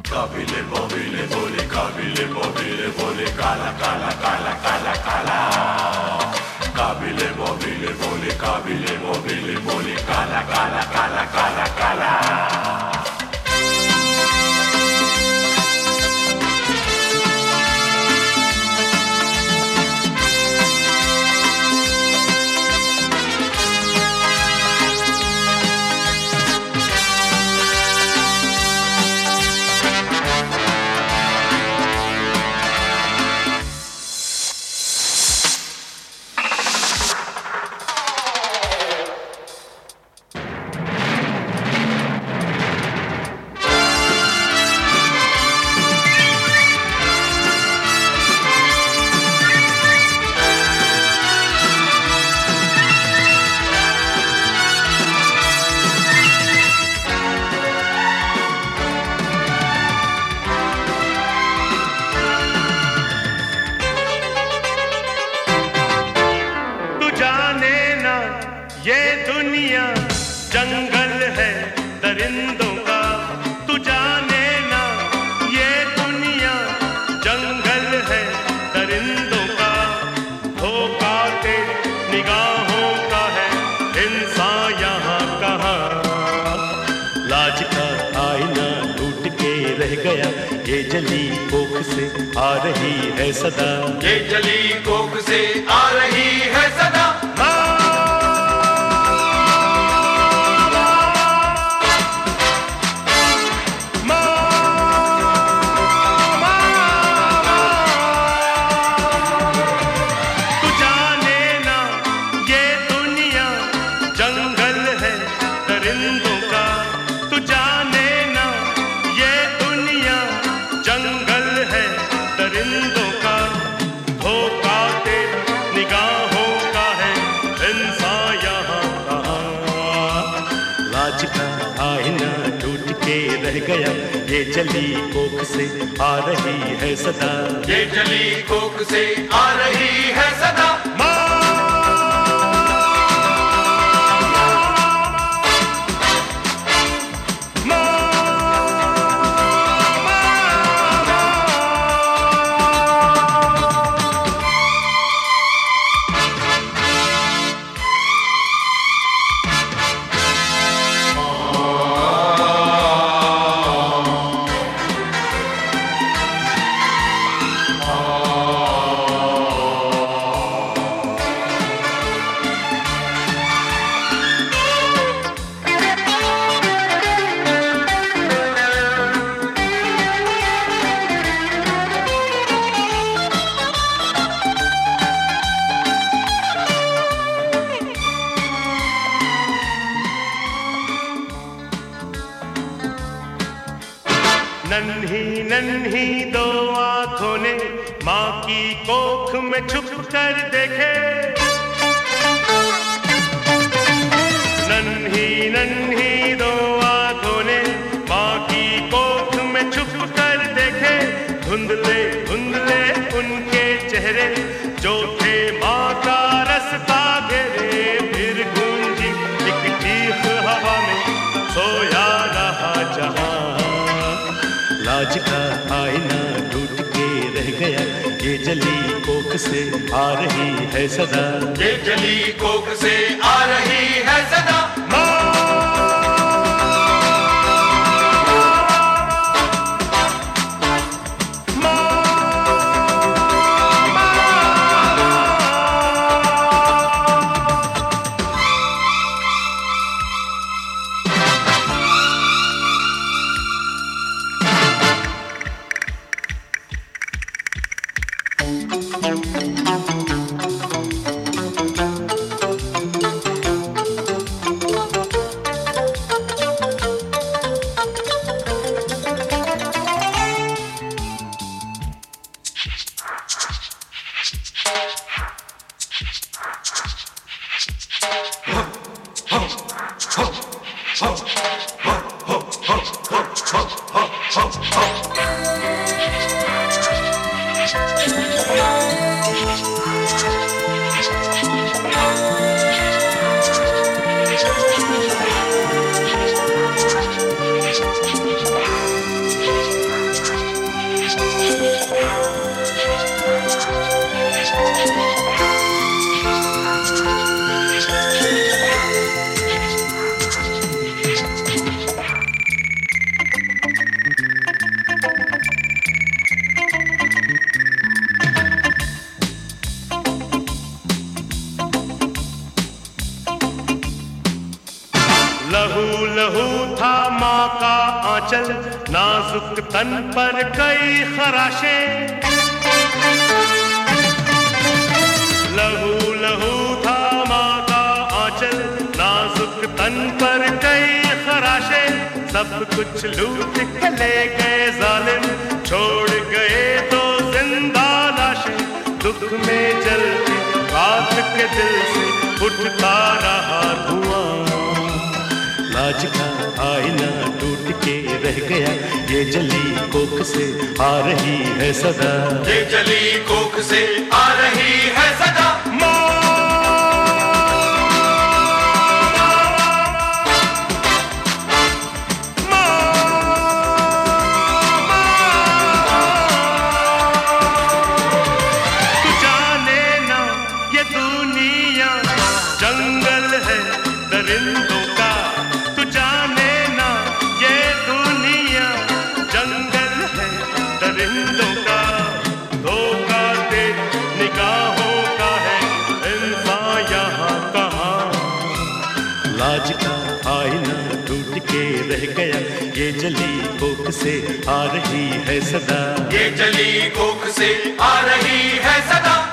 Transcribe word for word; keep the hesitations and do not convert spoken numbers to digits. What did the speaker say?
Kabile bobile bole, kabile bobile bole, kala kala kala kala kala. Kabile bobile bole, kabile bobile bole, kala kala kala kala kala. ये दुनिया जंगल है दरिंदों का, तू जाने ना ये दुनिया जंगल है दरिंदों का। धोखा के निगाहों का है इंसान यहाँ कहाँ। लाज का आईना टूट के रह गया, ये जली कोख से आ रही है सदा। ये जली कोख से आ रही है सदा। आईना टूट के रह गया, ये जली कोख से आ रही है सदा। ये जली कोख से आ रही है सदा। नन्ही नन्ही दो आँखों ने माँ की कोख में छुप कर देखे। नन्ही नन्ही दो आँखों ने माँ की कोख में छुप कर देखे। धुंधले धुंधले उनके चेहरे जो थे माँ का रास्ता घेरे। फिर गूंजी एक चीख हवा में सोया रहा जहाँ। लाज का आईना टूट के रह गया, ये जली कोख से आ रही है सदा। ये जली कोख से आ रही है सदा। का आंचल, नाजुक तन पर कई खराशें। लहू लहू था माँ का आंचल, नाजुक तन पर कई खराशें। सब कुछ लूट के ले गए जालिम, छोड़ गए तो जिंदा लाशें। दुख में जलते रात के दिल से उठता रहा धुआं। लाज का आईना टूट के रह गया, ये जली कोख से आ रही है सदा। ये जली कोख से आ रही है सदा। जंगल है दरिंदों का, तू जाने ना ये दुनिया जंगल है दरिंदों का। धोखा दे निगाहों का है इंसान यहाँ कहाँ। लाज का आईना टूट के रह गया, ये जली कोख से आ रही है सदा। ये जली कोख से आ रही है सदा।